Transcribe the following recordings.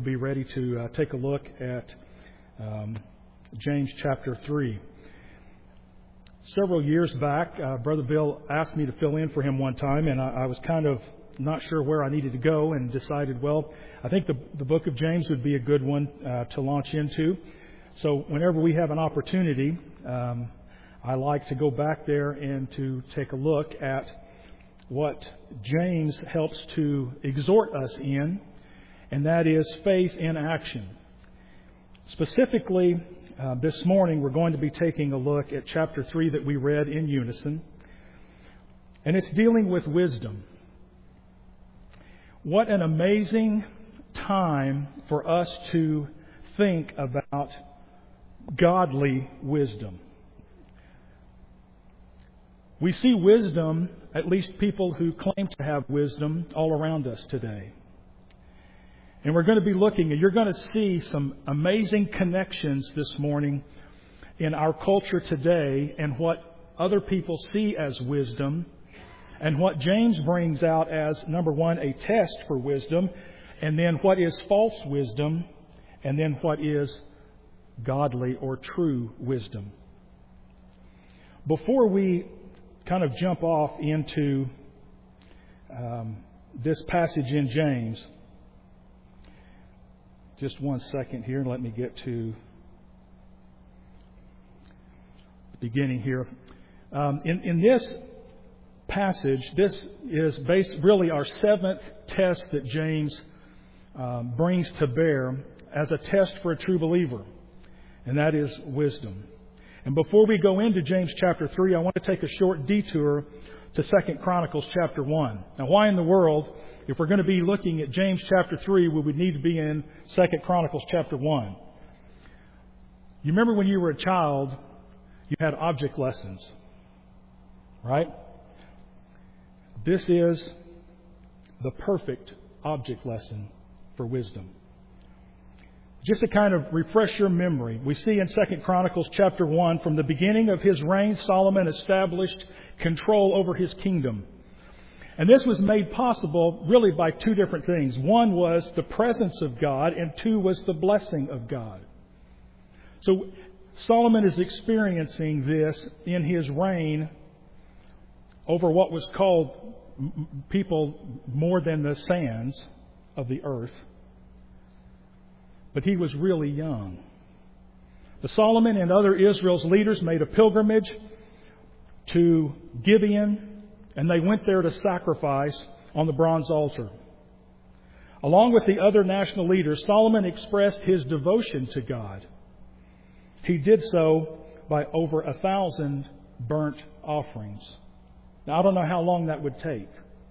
be ready to take a look at James chapter 3. Several years back, Brother Bill asked me to fill in for him one time, and I was kind of not sure where I needed to go, and decided, well, I think the book of James would be a good one to launch into. So whenever we have an opportunity, I like to go back there and to take a look at what James helps to exhort us in, and that is faith in action. Specifically, this morning we're going to be taking a look at chapter 3 that we read in unison, and it's dealing with wisdom. What an amazing time for us to think about godly wisdom. We see wisdom, at least people who claim to have wisdom, all around us today. And we're going to be looking, and you're going to see some amazing connections this morning in our culture today and what other people see as wisdom, and what James brings out as, number one, a test for wisdom, and then what is false wisdom, and then what is godly or true wisdom. Before we kind of jump off into this passage in James, just one second here, and let me get to the beginning here. In this passage, this is really our seventh test that James brings to bear as a test for a true believer, and that is wisdom. And before we go into James chapter 3, I want to take a short detour to 2 Chronicles chapter 1. Now, why in the world, if we're going to be looking at James chapter 3, we would need to be in 2 Chronicles chapter 1? You remember when you were a child, you had object lessons, right? This is the perfect object lesson for wisdom. Just to kind of refresh your memory, we see in 2 Chronicles chapter 1, from the beginning of his reign, Solomon established control over his kingdom. And this was made possible really by two different things. One was the presence of God, and two was the blessing of God. So Solomon is experiencing this in his reign over what was called people more than the sands of the earth. But he was really young. The Solomon and other Israel's leaders made a pilgrimage to Gibeon, and they went there to sacrifice on the bronze altar. Along with the other national leaders, Solomon expressed his devotion to God. He did so by over 1,000 burnt offerings. Now, I don't know how long that would take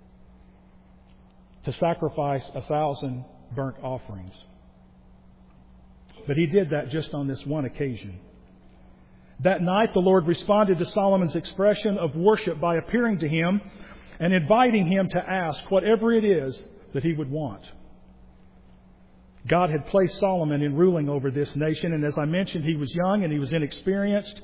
to sacrifice 1,000 burnt offerings. But he did that just on this one occasion. That night, the Lord responded to Solomon's expression of worship by appearing to him and inviting him to ask whatever it is that he would want. God had placed Solomon in ruling over this nation, and as I mentioned, he was young and he was inexperienced.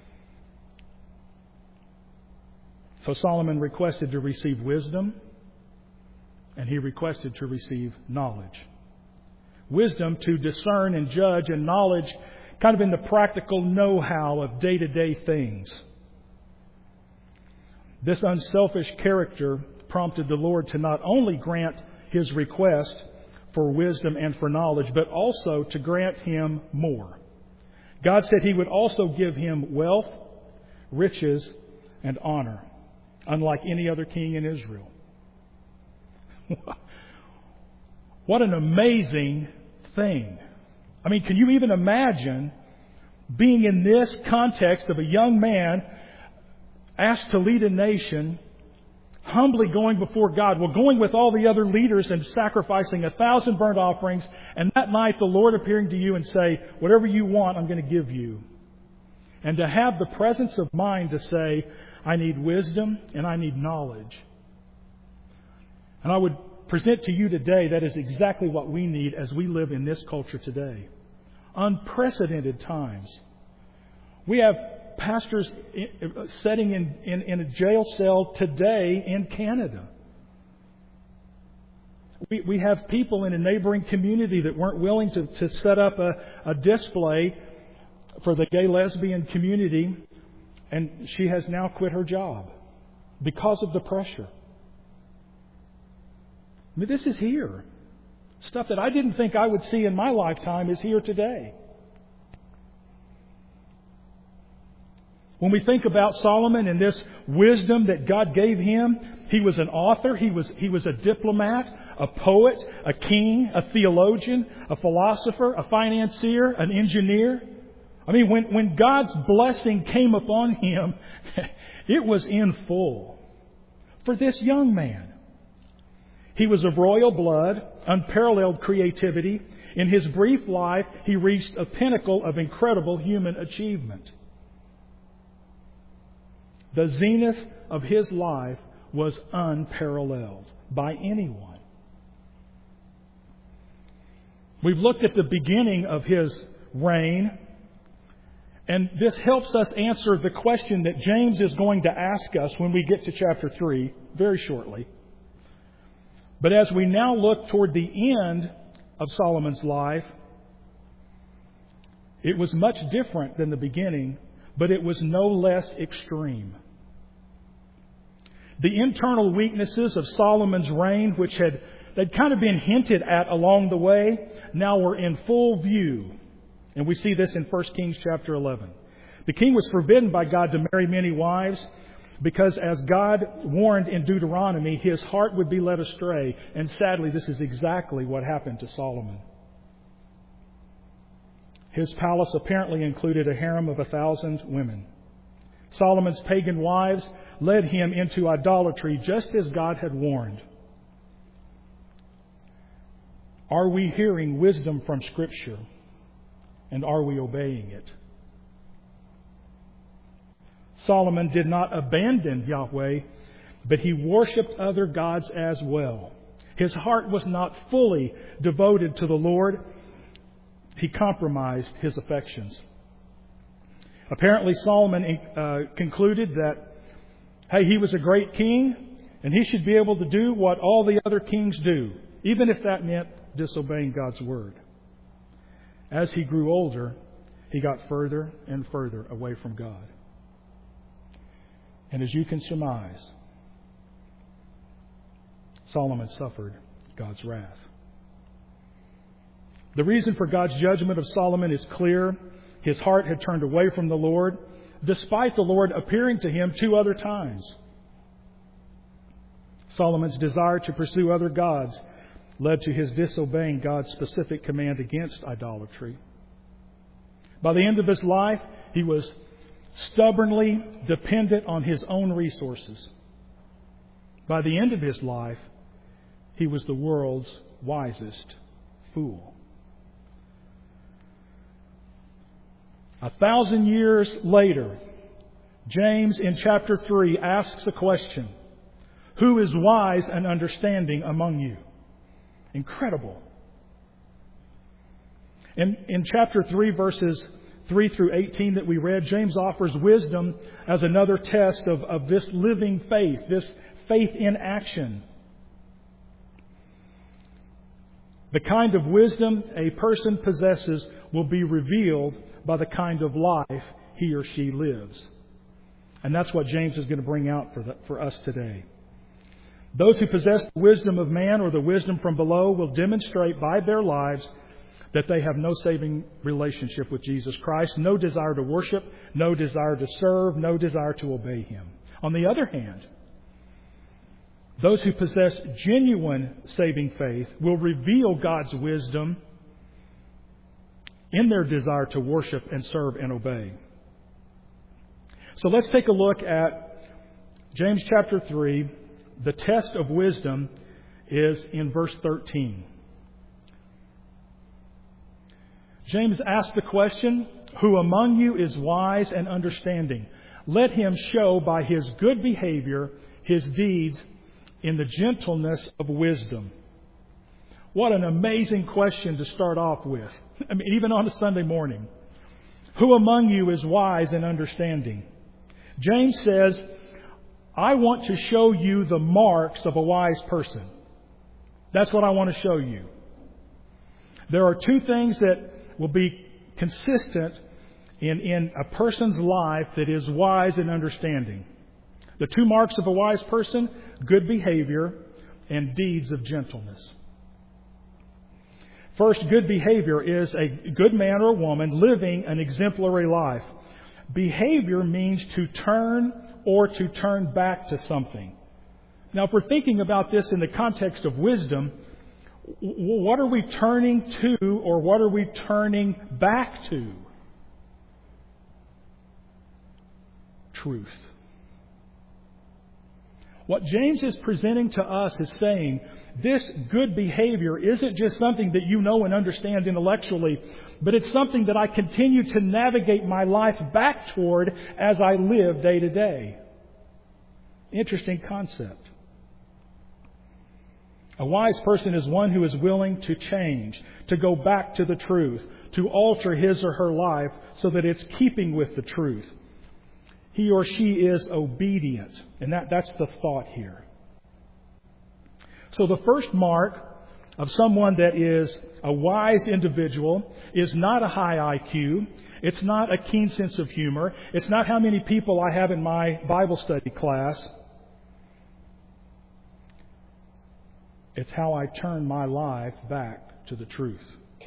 So Solomon requested to receive wisdom, and he requested to receive knowledge. Wisdom to discern and judge, and knowledge kind of in the practical know-how of day-to-day things. This unselfish character prompted the Lord to not only grant his request for wisdom and for knowledge, but also to grant him more. God said he would also give him wealth, riches, and honor, unlike any other king in Israel. What an amazing thing. I mean, can you even imagine being in this context of a young man asked to lead a nation, humbly going before God, well, going with all the other leaders and sacrificing 1,000 burnt offerings, and that night the Lord appearing to you and say, whatever you want, I'm going to give you. And to have the presence of mind to say, I need wisdom and I need knowledge. And I would present to you today that is exactly what we need as we live in this culture today. Unprecedented times. We have pastors sitting in a jail cell today in Canada. We have people in a neighboring community that weren't willing to set up a display for the gay lesbian community, and she has now quit her job because of the pressure. I mean, this is here. Stuff that I didn't think I would see in my lifetime is here today. When we think about Solomon and this wisdom that God gave him, he was an author, he was a diplomat, a poet, a king, a theologian, a philosopher, a financier, an engineer. I mean, when God's blessing came upon him, it was in full for this young man. He was of royal blood, unparalleled creativity. In his brief life, he reached a pinnacle of incredible human achievement. The zenith of his life was unparalleled by anyone. We've looked at the beginning of his reign, and this helps us answer the question that James is going to ask us when we get to chapter 3 very shortly. But as we now look toward the end of Solomon's life, it was much different than the beginning, but it was no less extreme. The internal weaknesses of Solomon's reign, which they'd kind of been hinted at along the way, now were in full view. And we see this in 1 Kings chapter 11. The king was forbidden by God to marry many wives because, as God warned in Deuteronomy, his heart would be led astray. And sadly, this is exactly what happened to Solomon. His palace apparently included a harem of 1,000 women. Solomon's pagan wives led him into idolatry just as God had warned. Are we hearing wisdom from Scripture? And are we obeying it? Solomon did not abandon Yahweh, but he worshipped other gods as well. His heart was not fully devoted to the Lord. He compromised his affections. Apparently, Solomon concluded that, hey, he was a great king, and he should be able to do what all the other kings do, even if that meant disobeying God's word. As he grew older, he got further and further away from God. And as you can surmise, Solomon suffered God's wrath. The reason for God's judgment of Solomon is clear. His heart had turned away from the Lord, despite the Lord appearing to him 2 other times. Solomon's desire to pursue other gods led to his disobeying God's specific command against idolatry. By the end of his life, he was stubbornly dependent on his own resources. By the end of his life, he was the world's wisest fool. 1,000 years later, James in chapter 3 asks a question: who is wise and understanding among you? Incredible. In chapter 3, verses 3 through 18 that we read, James offers wisdom as another test of this living faith, this faith in action. The kind of wisdom a person possesses will be revealed by the kind of life he or she lives. And that's what James is going to bring out for us today. Those who possess the wisdom of man or the wisdom from below will demonstrate by their lives that they have no saving relationship with Jesus Christ, no desire to worship, no desire to serve, no desire to obey Him. On the other hand, those who possess genuine saving faith will reveal God's wisdom in their desire to worship and serve and obey. So let's take a look at James chapter 3. The test of wisdom is in verse 13. James asked the question, "Who among you is wise and understanding? Let him show by his good behavior his deeds in the gentleness of wisdom." What an amazing question to start off with. I mean, even on a Sunday morning. Who among you is wise and understanding? James says, I want to show you the marks of a wise person. That's what I want to show you. There are two things that will be consistent in a person's life that is wise and understanding. The two marks of a wise person: good behavior and deeds of gentleness. First, good behavior is a good man or woman living an exemplary life. Behavior means to turn or to turn back to something. Now, if we're thinking about this in the context of wisdom, what are we turning to, or what are we turning back to? Truth. What James is presenting to us is saying this good behavior isn't just something that you know and understand intellectually, but it's something that I continue to navigate my life back toward as I live day to day. Interesting concept. A wise person is one who is willing to change, to go back to the truth, to alter his or her life so that it's keeping with the truth. He or she is obedient. And that's the thought here. So the first mark of someone that is a wise individual is not a high IQ. It's not a keen sense of humor. It's not how many people I have in my Bible study class. It's how I turn my life back to the truth.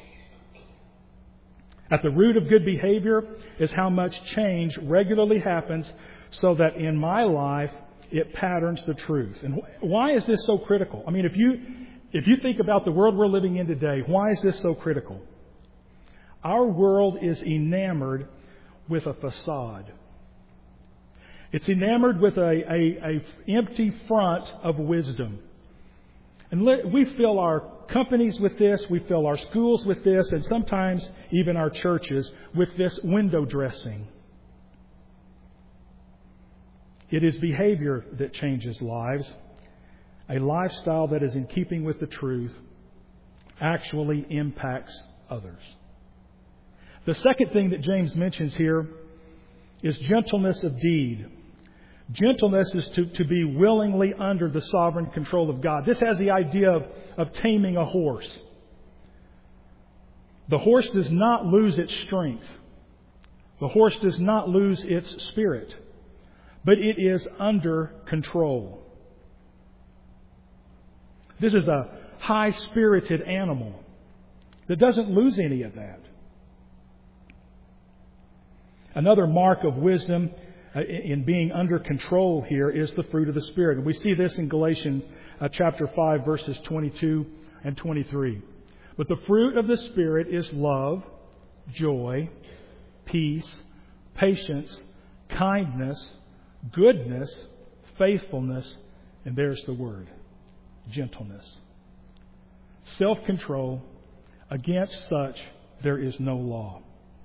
At the root of good behavior is how much change regularly happens so that in my life it patterns the truth. And why is this so critical? I mean, if you think about the world we're living in today, why is this so critical? Our world is enamored with a facade. It's enamored with a empty front of wisdom. And we fill our companies with this, we fill our schools with this, and sometimes even our churches with this window dressing. It is behavior that changes lives. A lifestyle that is in keeping with the truth actually impacts others. The second thing that James mentions here is gentleness of deed. Gentleness is to be willingly under the sovereign control of God. This has the idea of taming a horse. The horse does not lose its strength. The horse does not lose its spirit. But it is under control. This is a high-spirited animal that doesn't lose any of that. Another mark of wisdom in being under control here is the fruit of the Spirit. And we see this in Galatians chapter 5, verses 22 and 23. But the fruit of the Spirit is love, joy, peace, patience, kindness, goodness, faithfulness, and there's the word, gentleness. Self-control. Against such there is no law.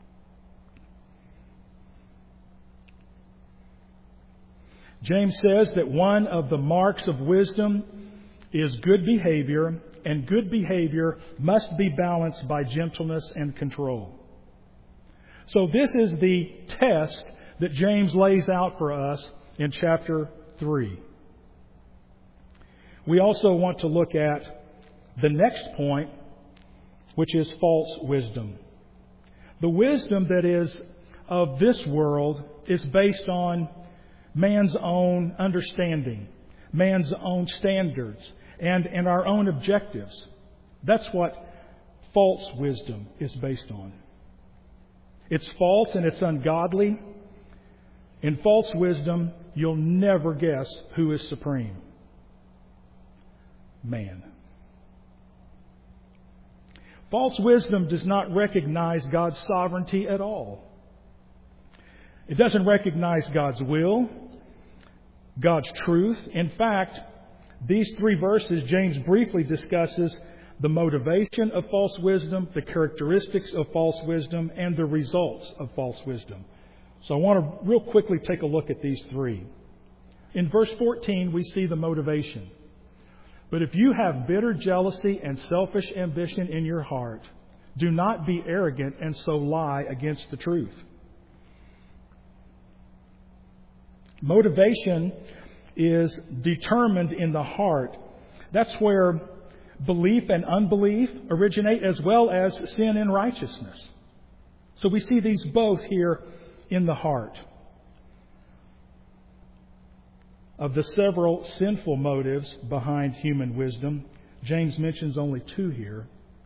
James says that one of the marks of wisdom is good behavior, and good behavior must be balanced by gentleness and control. So this is the test that James lays out for us in chapter 3. We also want to look at the next point, which is false wisdom. The wisdom that is of this world is based on man's own understanding, man's own standards, and our own objectives. That's what false wisdom is based on. It's false and it's ungodly. In false wisdom, you'll never guess who is supreme. Man. False wisdom does not recognize God's sovereignty at all. It doesn't recognize God's will, God's truth. In fact, these 3 verses, James briefly discusses the motivation of false wisdom, the characteristics of false wisdom, and the results of false wisdom. So I want to real quickly take a look at these 3. In verse 14, we see the motivation. But if you have bitter jealousy and selfish ambition in your heart, do not be arrogant and so lie against the truth. Motivation is determined in the heart. That's where belief and unbelief originate, as well as sin and righteousness. So we see these both here in the heart. Of the several sinful motives behind human wisdom, James mentions only two here.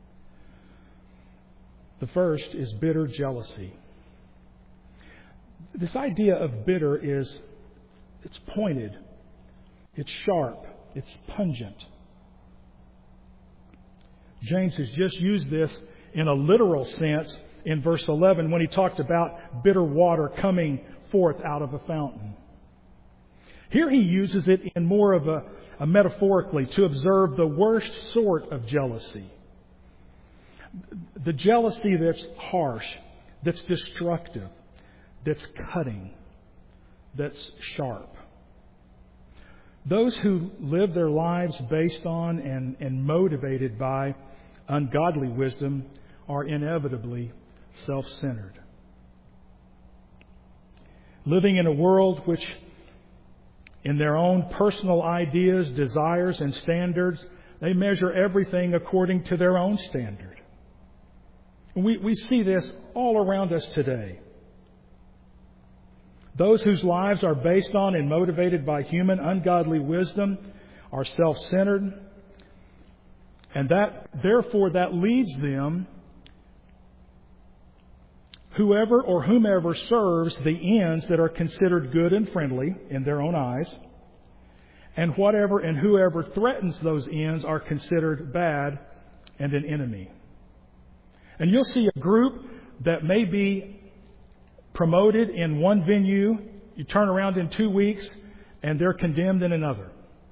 The first is bitter jealousy. This idea of bitter it's pointed, it's sharp, it's pungent. James has just used this in a literal sense in verse 11 when he talked about bitter water coming forth out of a fountain. Here he uses it in more of a metaphorically to observe the worst sort of jealousy. The jealousy that's harsh, that's destructive, that's cutting, that's sharp. Those who live their lives based on and motivated by ungodly wisdom are inevitably self-centered. Living in a world which, in their own personal ideas, desires, and standards, they measure everything according to their own standard. We see this all around us today. Those whose lives are based on and motivated by human ungodly wisdom are self-centered, and therefore that leads them, whoever or whomever serves the ends that are considered good and friendly in their own eyes, and whatever and whoever threatens those ends are considered bad and an enemy. And you'll see a group that may be promoted in one venue, you turn around in 2 weeks, and they're condemned in another.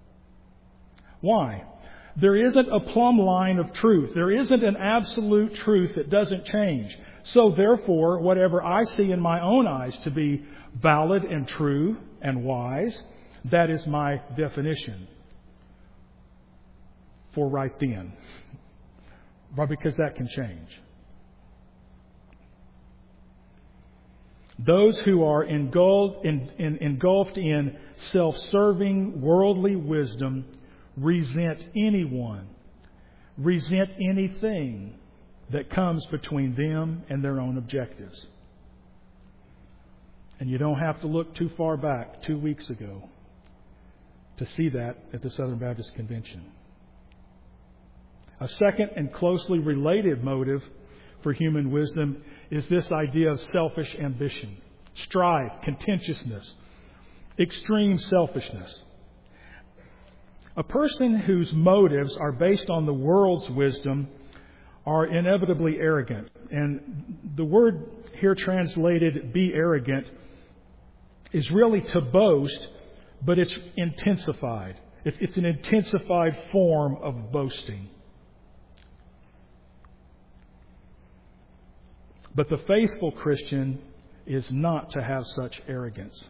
Why? There isn't a plumb line of truth. There isn't an absolute truth that doesn't change. So therefore, whatever I see in my own eyes to be valid and true and wise, that is my definition for right then. But because that can change. Those who are engulfed in self-serving worldly wisdom resent anyone, resent anything that comes between them and their own objectives. And you don't have to look too far back, 2 weeks ago, to see that at the Southern Baptist Convention. A second and closely related motive for human wisdom is this idea of selfish ambition, strife, contentiousness, extreme selfishness. A person whose motives are based on the world's wisdom are inevitably arrogant. And the word here translated be arrogant is really to boast, but it's intensified. It's an intensified form of boasting. But the faithful Christian is not to have such arrogance.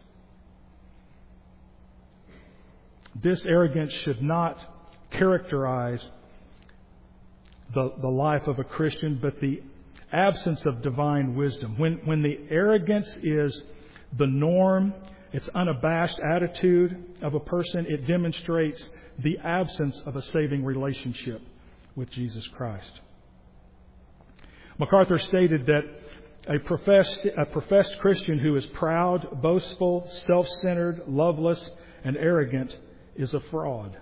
This arrogance should not characterize the life of a Christian, but the absence of divine wisdom. When the arrogance is the norm, its unabashed attitude of a person, it demonstrates the absence of a saving relationship with Jesus Christ. MacArthur stated that a professed Christian who is proud, boastful, self-centered, loveless, and arrogant is a fraud.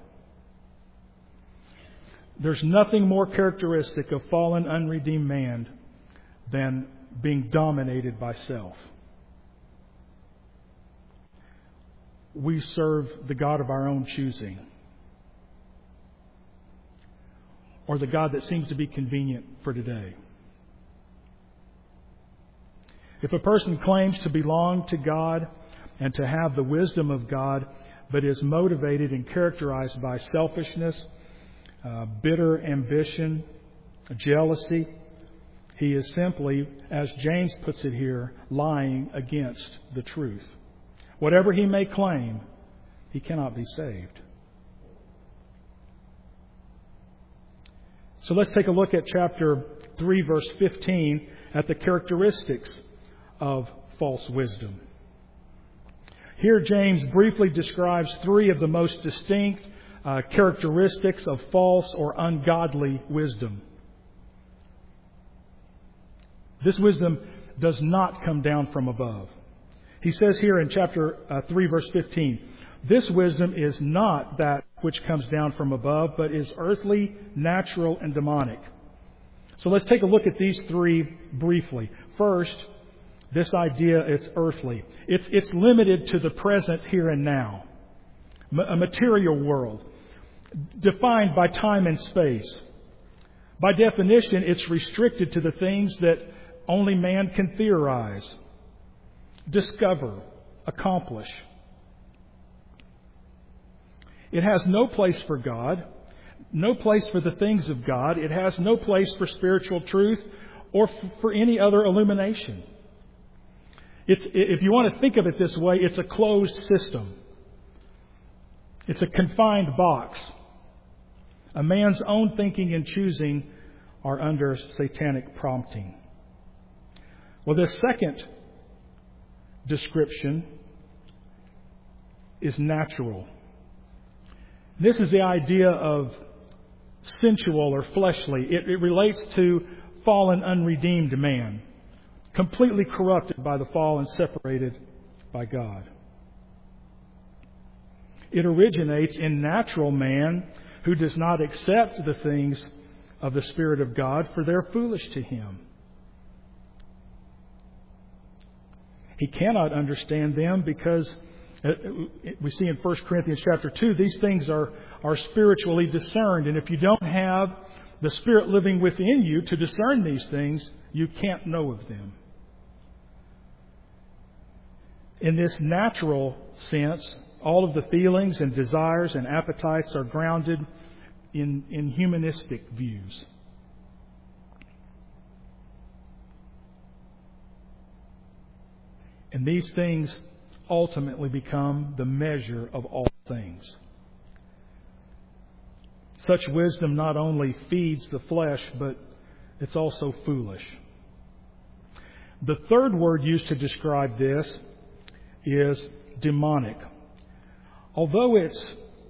There's nothing more characteristic of fallen, unredeemed man than being dominated by self. We serve the God of our own choosing, or the God that seems to be convenient for today. If a person claims to belong to God and to have the wisdom of God, but is motivated and characterized by selfishness, bitter ambition, jealousy, he is simply, as James puts it here, lying against the truth. Whatever he may claim, he cannot be saved. So let's take a look at chapter 3, verse 15, at the characteristics of false wisdom. Here James briefly describes three of the most distinct, characteristics of false or ungodly wisdom. This wisdom does not come down from above. He says here in chapter 3, verse 15, this wisdom is not that which comes down from above, but is earthly, natural, and demonic. So let's take a look at these three briefly. First, this idea, it's earthly. It's limited to the present here and now. A material world, defined by time and space. By definition, it's restricted to the things that only man can theorize, discover, accomplish. It has no place for God, no place for the things of God. It has no place for spiritual truth or for any other illumination. If you want to think of it this way, it's a closed system. It's a confined box. A man's own thinking and choosing are under satanic prompting. Well, this second description is natural. This is the idea of sensual or fleshly. It relates to fallen, unredeemed man, completely corrupted by the fall and separated by God. It originates in natural man who does not accept the things of the Spirit of God, for they're foolish to him. He cannot understand them because we see in 1 Corinthians chapter 2, these things are spiritually discerned. And if you don't have the Spirit living within you to discern these things, you can't know of them. In this natural sense, all of the feelings and desires and appetites are grounded in humanistic views. And these things ultimately become the measure of all things. Such wisdom not only feeds the flesh, but it's also foolish. The third word used to describe this is demonic. Although it's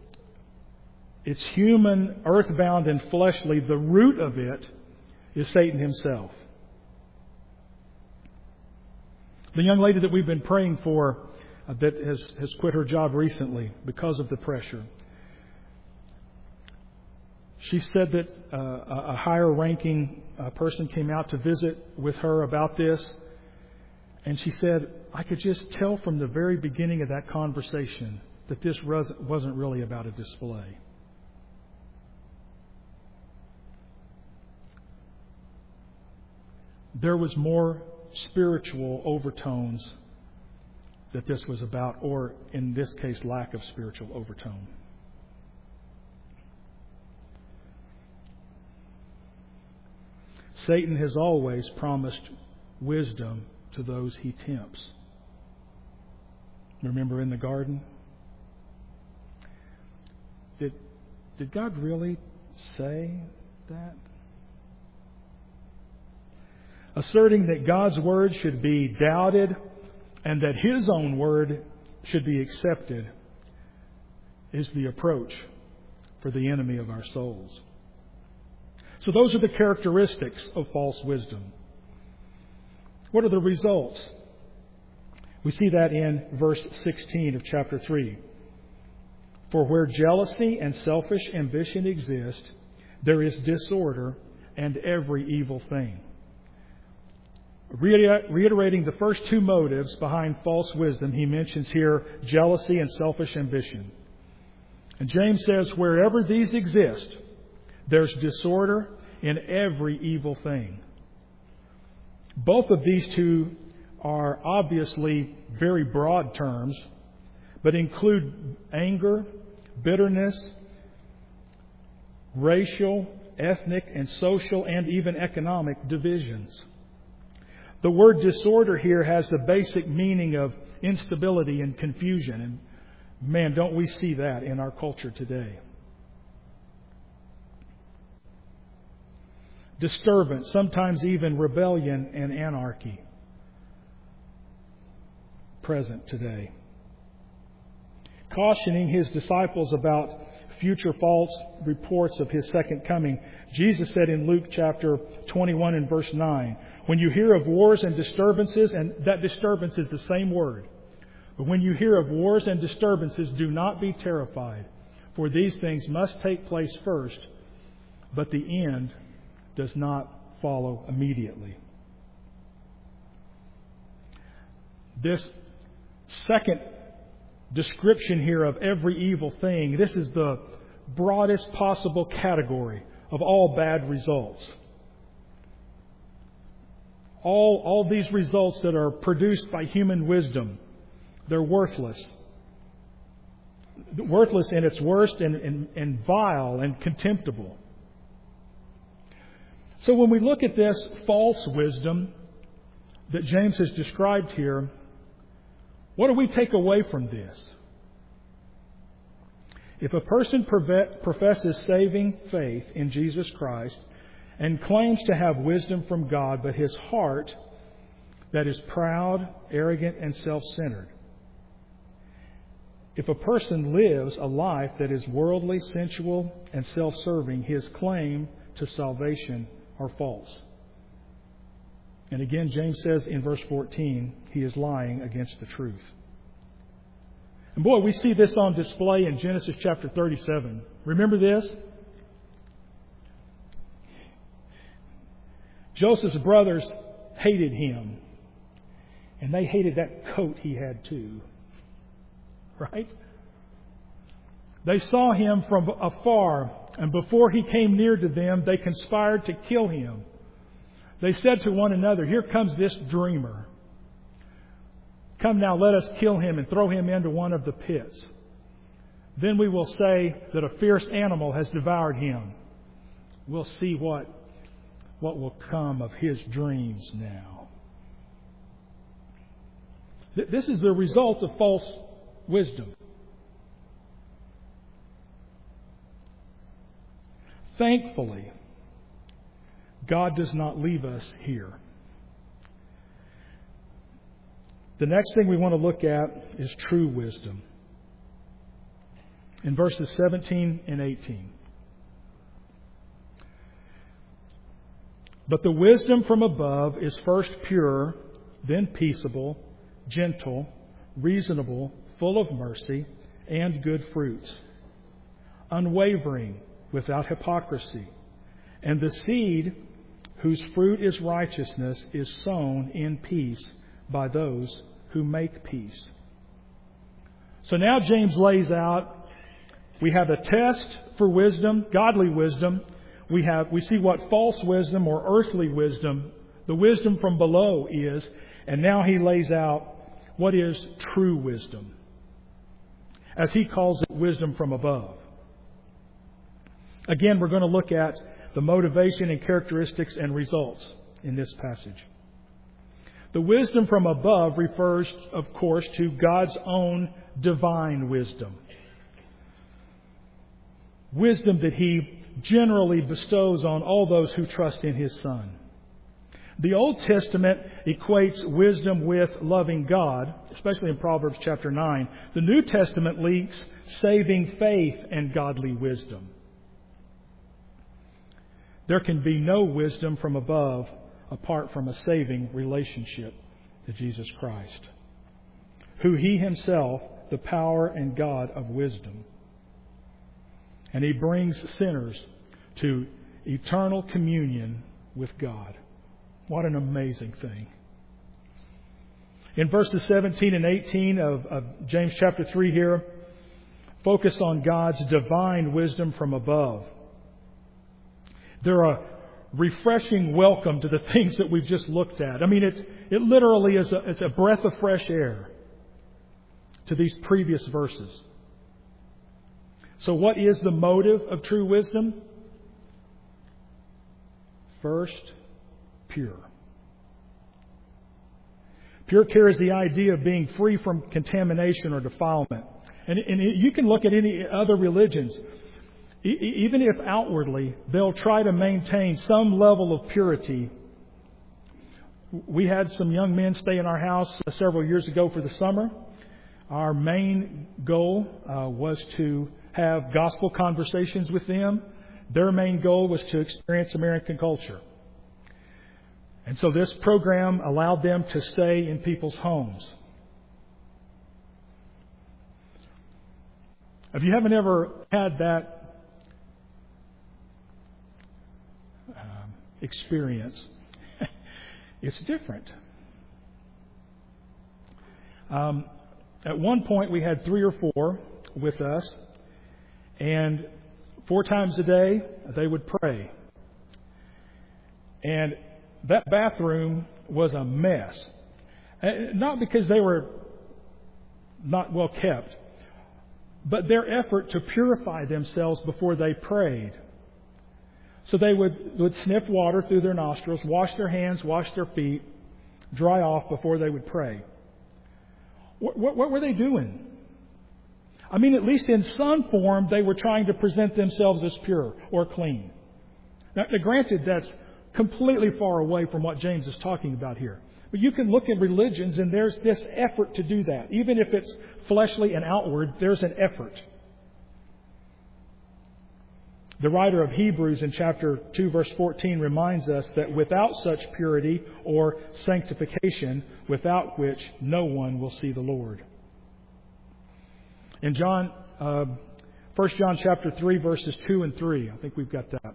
human, earthbound, and fleshly, the root of it is Satan himself. The young lady that we've been praying for that has quit her job recently because of the pressure. She said that a higher ranking person came out to visit with her about this. And she said, I could just tell from the very beginning of that conversation that this wasn't really about a display. There was more spiritual overtones that this was about, or in this case, lack of spiritual overtone. Satan has always promised wisdom to those he tempts. Remember in the garden? Did God really say that? Asserting that God's word should be doubted and that His own word should be accepted is the approach for the enemy of our souls. So those are the characteristics of false wisdom. What are the results? We see that in verse 16 of chapter 3. For where jealousy and selfish ambition exist, there is disorder and every evil thing. Reiterating the first two motives behind false wisdom, he mentions here jealousy and selfish ambition. And James says, wherever these exist, there's disorder in every evil thing. Both of these two are obviously very broad terms, but include anger, bitterness, racial, ethnic, and social, and even economic divisions. The word disorder here has the basic meaning of instability and confusion. And man, don't we see that in our culture today. Disturbance, sometimes even rebellion and anarchy. Present today. Cautioning his disciples about future false reports of His second coming. Jesus said in Luke chapter 21 and verse 9, when you hear of wars and disturbances, and that disturbance is the same word, but when you hear of wars and disturbances, do not be terrified, for these things must take place first, but the end does not follow immediately. This second description here of every evil thing, this is the broadest possible category of all bad results. All these results that are produced by human wisdom, they're worthless. Worthless in its worst and vile and contemptible. So when we look at this false wisdom that James has described here, what do we take away from this? If a person professes saving faith in Jesus Christ and claims to have wisdom from God, but his heart that is proud, arrogant, and self-centered. If a person lives a life that is worldly, sensual, and self-serving, his claim to salvation are false. And again, James says in verse 14, he is lying against the truth. And boy, we see this on display in Genesis chapter 37. Remember this? Joseph's brothers hated him. And they hated that coat he had too. Right? They saw him from afar, and before he came near to them, they conspired to kill him. They said to one another, "Here comes this dreamer. Come now, let us kill him and throw him into one of the pits. Then we will say that a fierce animal has devoured him. We'll see what will come of his dreams now." This is the result of false wisdom. Thankfully, God does not leave us here. The next thing we want to look at is true wisdom. In verses 17 and 18. But the wisdom from above is first pure, then peaceable, gentle, reasonable, full of mercy and good fruits, unwavering, without hypocrisy. And the seed whose fruit is righteousness is sown in peace by those who make peace. So now James lays out, we have a test for wisdom, godly wisdom. We see what false wisdom or earthly wisdom, the wisdom from below is, and now he lays out what is true wisdom, as he calls it wisdom from above. Again, we're going to look at the motivation and characteristics and results in this passage. The wisdom from above refers, of course, to God's own divine wisdom. Wisdom that He generally bestows on all those who trust in His Son. The Old Testament equates wisdom with loving God, especially in Proverbs chapter 9. The New Testament links saving faith and godly wisdom. There can be no wisdom from above apart from a saving relationship to Jesus Christ, who He Himself, the power and God of wisdom. And He brings sinners to eternal communion with God. What an amazing thing. In verses 17 and 18 of James chapter 3 here, focus on God's divine wisdom from above. They're a refreshing welcome to the things that we've just looked at. I mean, it literally is it's a breath of fresh air to these previous verses. So what is the motive of true wisdom? First, pure. Pure carries the idea of being free from contamination or defilement. And you can look at any other religions. Even if outwardly they'll try to maintain some level of purity. We had some young men stay in our house several years ago for the summer. Our main goal was to have gospel conversations with them. Their main goal was to experience American culture. And so this program allowed them to stay in people's homes. If you haven't ever had that experience, it's different. At one point, we had 3 or 4 with us, and 4 times a day, they would pray. And that bathroom was a mess. Not because they were not well kept, but their effort to purify themselves before they prayed. So they would sniff water through their nostrils, wash their hands, wash their feet, dry off before they would pray. What were they doing? I mean, at least in some form, they were trying to present themselves as pure or clean. Now, granted, that's completely far away from what James is talking about here. But you can look at religions and there's this effort to do that. Even if it's fleshly and outward, there's an effort. The writer of Hebrews in chapter 2, verse 14 reminds us that without such purity or sanctification, without which no one will see the Lord. In 1 John chapter 3, verses 2 and 3, I think we've got that.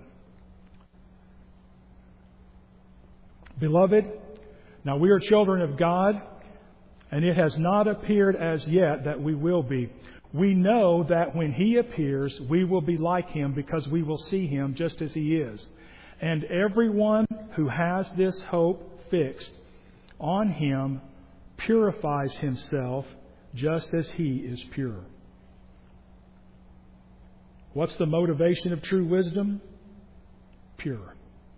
Beloved, now we are children of God, and it has not appeared as yet that we will be. We know that when He appears, we will be like Him because we will see Him just as He is. And everyone who has this hope fixed on Him purifies himself just as He is pure. What's the motivation of true wisdom? Pure.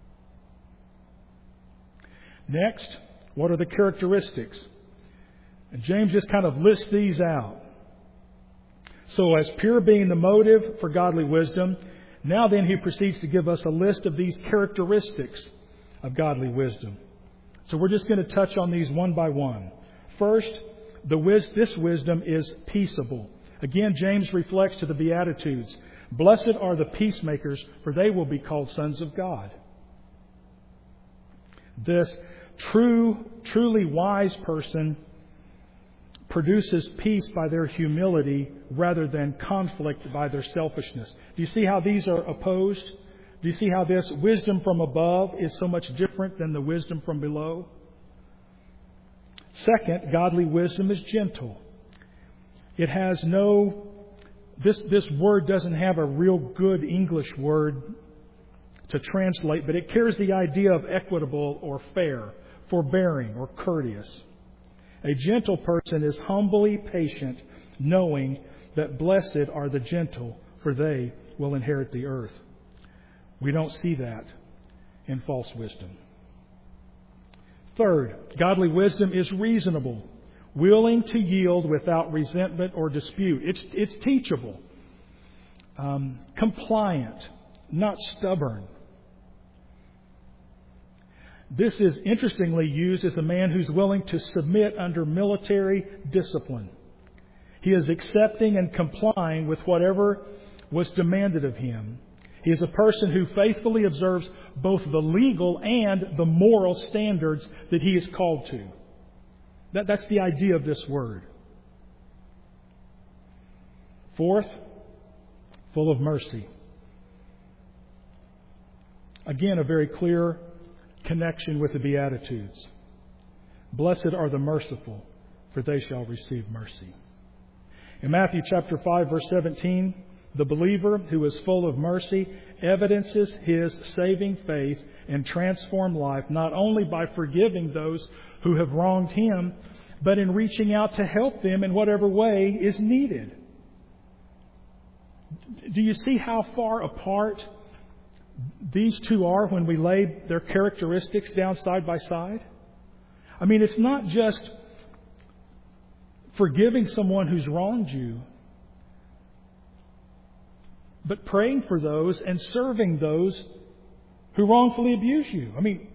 Next, what are the characteristics? And James just kind of lists these out. So as pure being the motive for godly wisdom, now then he proceeds to give us a list of these characteristics of godly wisdom. So we're just going to touch on these one by one. First, this wisdom is peaceable. Again, James reflects to the Beatitudes. Blessed are the peacemakers, for they will be called sons of God. This truly wise person produces peace by their humility rather than conflict by their selfishness. Do you see how these are opposed? Do you see how this wisdom from above is so much different than the wisdom from below? Second, godly wisdom is gentle. It has this word doesn't have a real good English word to translate, but it carries the idea of equitable or fair, forbearing or courteous. A gentle person is humbly patient, knowing that blessed are the gentle, for they will inherit the earth. We don't see that in false wisdom. Third, godly wisdom is reasonable, willing to yield without resentment or dispute. It's teachable, compliant, not stubborn. This is interestingly used as a man who's willing to submit under military discipline. He is accepting and complying with whatever was demanded of him. He is a person who faithfully observes both the legal and the moral standards that he is called to. That's the idea of this word. Fourth, full of mercy. Again, a very clear connection with the Beatitudes. Blessed are the merciful, for they shall receive mercy. In Matthew chapter 5, verse 17, the believer who is full of mercy evidences his saving faith and transformed life not only by forgiving those who have wronged him, but in reaching out to help them in whatever way is needed. Do you see how far apart these two are when we lay their characteristics down side by side? I mean, it's not just forgiving someone who's wronged you, but praying for those and serving those who wrongfully abuse you. I mean,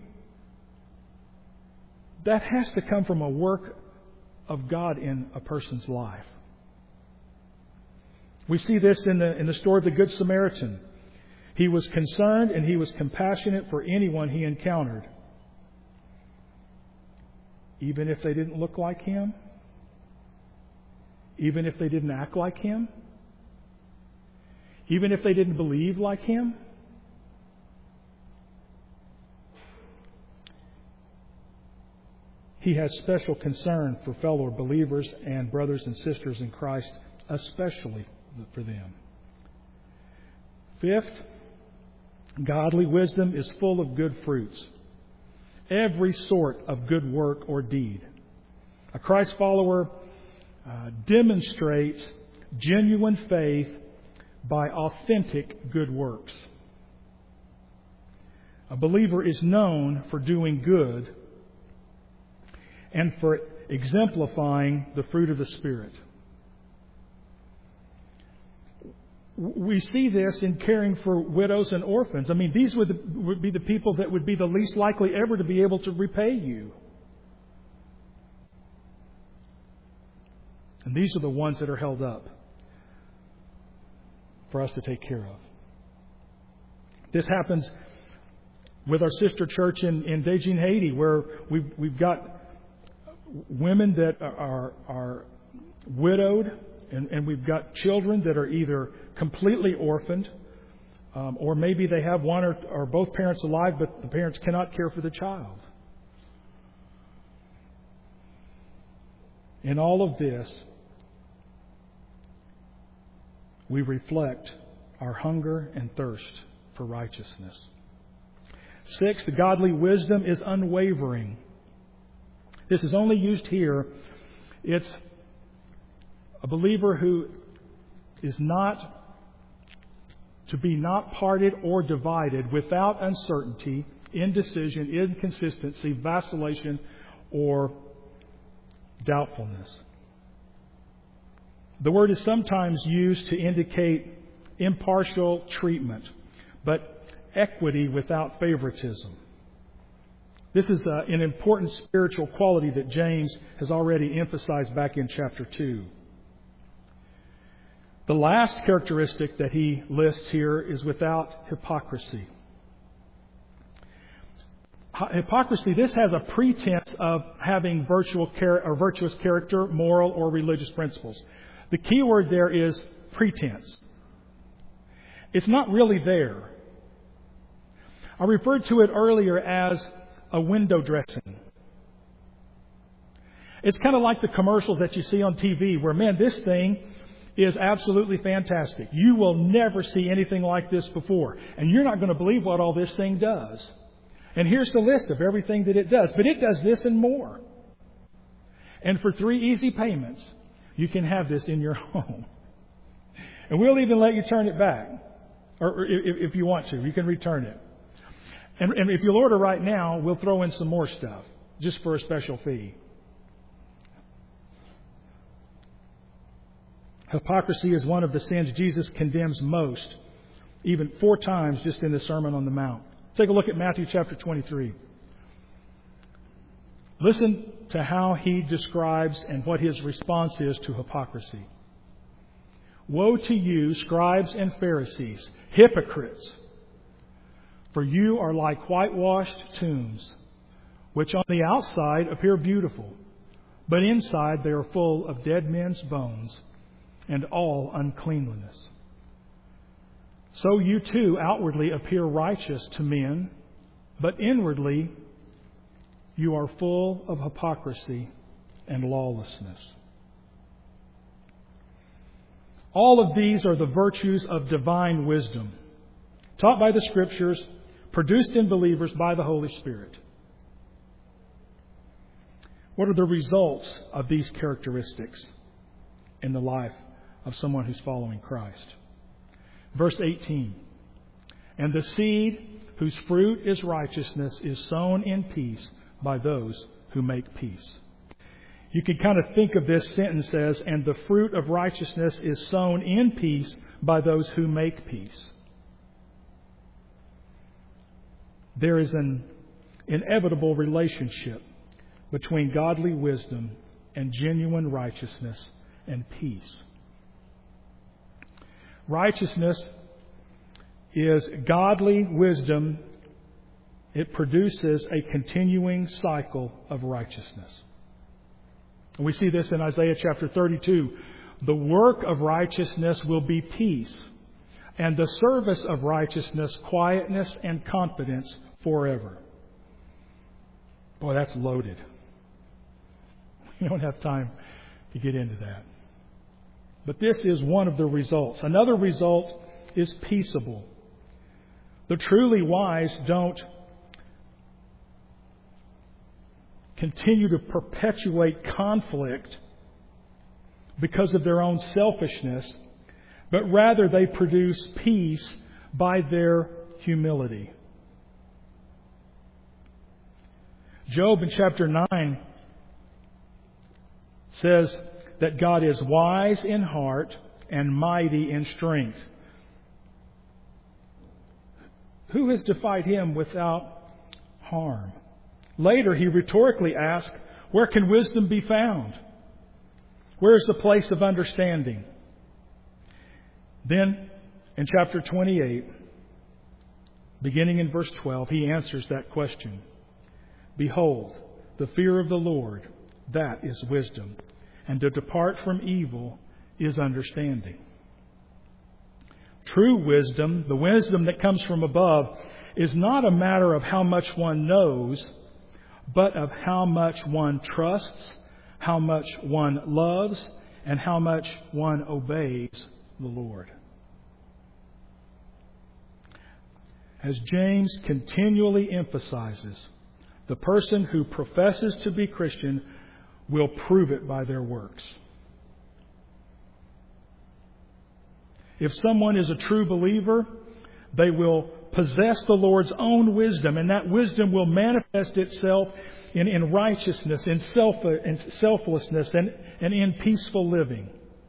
that has to come from a work of God in a person's life. We see this in the story of the Good Samaritan. He was concerned and he was compassionate for anyone he encountered, even if they didn't look like him, even if they didn't act like him, even if they didn't believe like him. He has special concern for fellow believers and brothers and sisters in Christ, especially for them. Fifth, godly wisdom is full of good fruits, every sort of good work or deed. A Christ follower demonstrates genuine faith by authentic good works. A believer is known for doing good and for exemplifying the fruit of the Spirit. We see this in caring for widows and orphans. I mean, these would be the people that would be the least likely ever to be able to repay you. And these are the ones that are held up for us to take care of. This happens with our sister church in Beijing, Haiti, where we've got women that are widowed, and we've got children that are either completely orphaned, or maybe they have one or both parents alive, but the parents cannot care for the child. In all of this, we reflect our hunger and thirst for righteousness. Sixth, godly wisdom is unwavering. This is only used here. It's a believer who is not to be not parted or divided without uncertainty, indecision, inconsistency, vacillation, or doubtfulness. The word is sometimes used to indicate impartial treatment, but equity without favoritism. This is an important spiritual quality that James has already emphasized back in chapter 2. The last characteristic that he lists here is without hypocrisy. Hypocrisy, this has a pretense of having virtuous character, moral or religious principles. The key word there is pretense. It's not really there. I referred to it earlier as a window dressing. It's kind of like the commercials that you see on TV where, man, this thing is absolutely fantastic. You will never see anything like this before. And you're not going to believe what all this thing does. And here's the list of everything that it does. But it does this and more. And for 3 easy payments, you can have this in your home. And we'll even let you turn it back. Or if you want to, you can return it. And if you'll order right now, we'll throw in some more stuff just for a special fee. Hypocrisy is one of the sins Jesus condemns most, even 4 times just in the Sermon on the Mount. Take a look at Matthew chapter 23. Listen to how he describes and what his response is to hypocrisy. Woe to you, scribes and Pharisees, hypocrites! For you are like whitewashed tombs, which on the outside appear beautiful, but inside they are full of dead men's bones and all uncleanliness. So you too outwardly appear righteous to men, but inwardly you are full of hypocrisy and lawlessness. All of these are the virtues of divine wisdom, taught by the Scriptures, produced in believers by the Holy Spirit. What are the results of these characteristics in the life of someone who's following Christ? Verse 18. And the seed whose fruit is righteousness is sown in peace by those who make peace. You can kind of think of this sentence as, and the fruit of righteousness is sown in peace by those who make peace. There is an inevitable relationship between godly wisdom and genuine righteousness and peace. Righteousness is godly wisdom. It produces a continuing cycle of righteousness. And we see this in Isaiah chapter 32. The work of righteousness will be peace, and the service of righteousness, quietness and confidence forever. Boy, that's loaded. We don't have time to get into that. But this is one of the results. Another result is peaceable. The truly wise don't continue to perpetuate conflict because of their own selfishness, but rather they produce peace by their humility. Job in chapter 9 says that God is wise in heart and mighty in strength. Who has defied him without harm? Later, he rhetorically asks, where can wisdom be found? Where is the place of understanding? Then, in chapter 28, beginning in verse 12, he answers that question. Behold, the fear of the Lord, that is wisdom, and to depart from evil is understanding. True wisdom, the wisdom that comes from above, is not a matter of how much one knows, but of how much one trusts, how much one loves, and how much one obeys the Lord. As James continually emphasizes, the person who professes to be Christian will prove it by their works. If someone is a true believer, they will possess the Lord's own wisdom, and that wisdom will manifest itself in righteousness, in selflessness, and in peaceful living.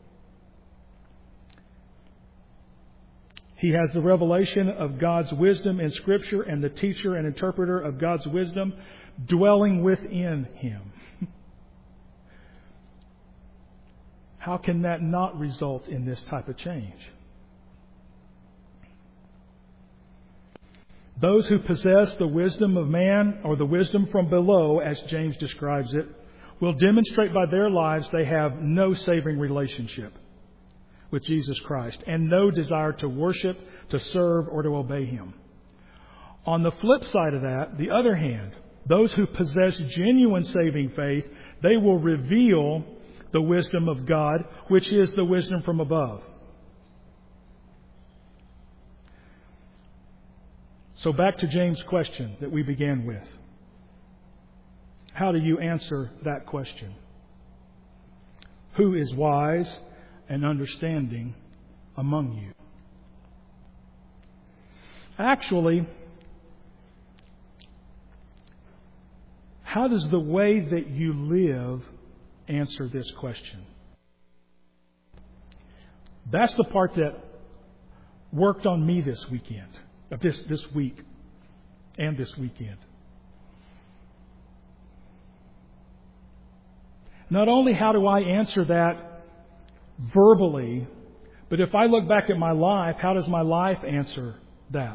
He has the revelation of God's wisdom in Scripture and the teacher and interpreter of God's wisdom dwelling within him. How can that not result in this type of change? Those who possess the wisdom of man, or the wisdom from below, as James describes it, will demonstrate by their lives they have no saving relationship with Jesus Christ and no desire to worship, to serve, or to obey Him. On the flip side of that, the other hand, those who possess genuine saving faith, they will reveal the wisdom of God, which is the wisdom from above. So back to James' question that we began with. How do you answer that question? Who is wise and understanding among you? Actually, how does the way that you live answer this question? That's the part that worked on me this weekend, this week and this weekend. Not only how do I answer that verbally, but if I look back at my life, how does my life answer that?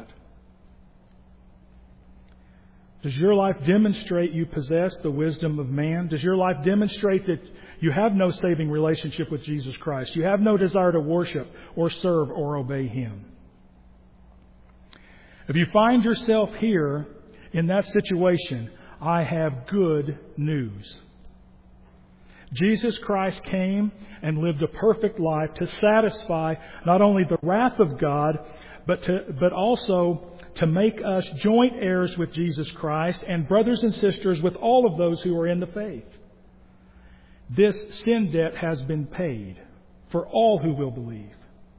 Does your life demonstrate you possess the wisdom of man? Does your life demonstrate that you have no saving relationship with Jesus Christ? You have no desire to worship or serve or obey Him? If you find yourself here in that situation, I have good news. Jesus Christ came and lived a perfect life to satisfy not only the wrath of God, but also to make us joint heirs with Jesus Christ and brothers and sisters with all of those who are in the faith. This sin debt has been paid for all who will believe.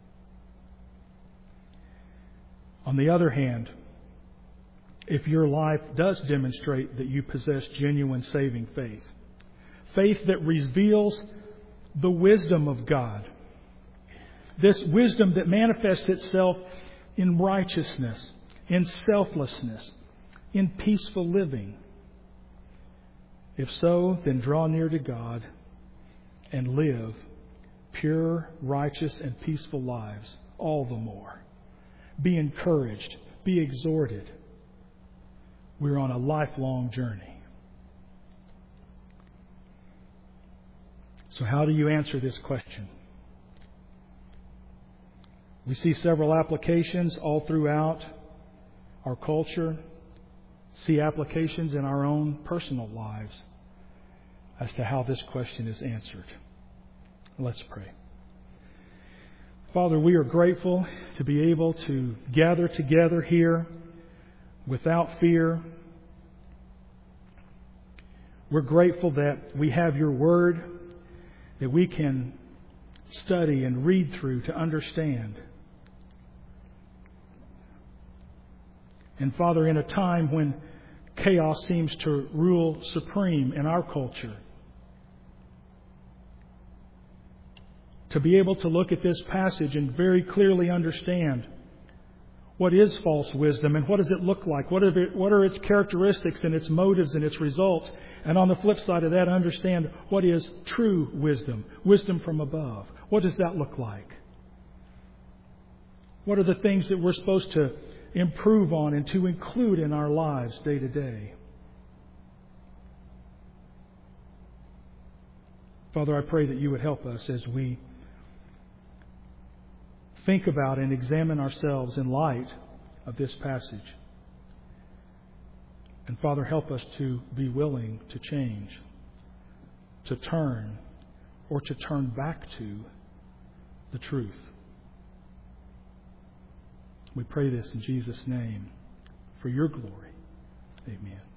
On the other hand, if your life does demonstrate that you possess genuine saving faith, faith that reveals the wisdom of God, this wisdom that manifests itself in righteousness, in selflessness, in peaceful living. If so, then draw near to God and live pure, righteous, and peaceful lives all the more. Be encouraged. Be exhorted. We're on a lifelong journey. So how do you answer this question? We see several applications all throughout our culture. See applications in our own personal lives as to how this question is answered. Let's pray. Father, we are grateful to be able to gather together here without fear. We're grateful that we have your word that we can study and read through to understand. And Father, in a time when chaos seems to rule supreme in our culture, to be able to look at this passage and very clearly understand what is false wisdom and what does it look like, what are its characteristics and its motives and its results, and on the flip side of that, understand what is true wisdom, wisdom from above. What does that look like? What are the things that we're supposed to improve on and to include in our lives day to day? Father, I pray that you would help us as we think about and examine ourselves in light of this passage. And Father, help us to be willing to change, to turn, or to turn back to the truth. We pray this in Jesus' name for your glory. Amen.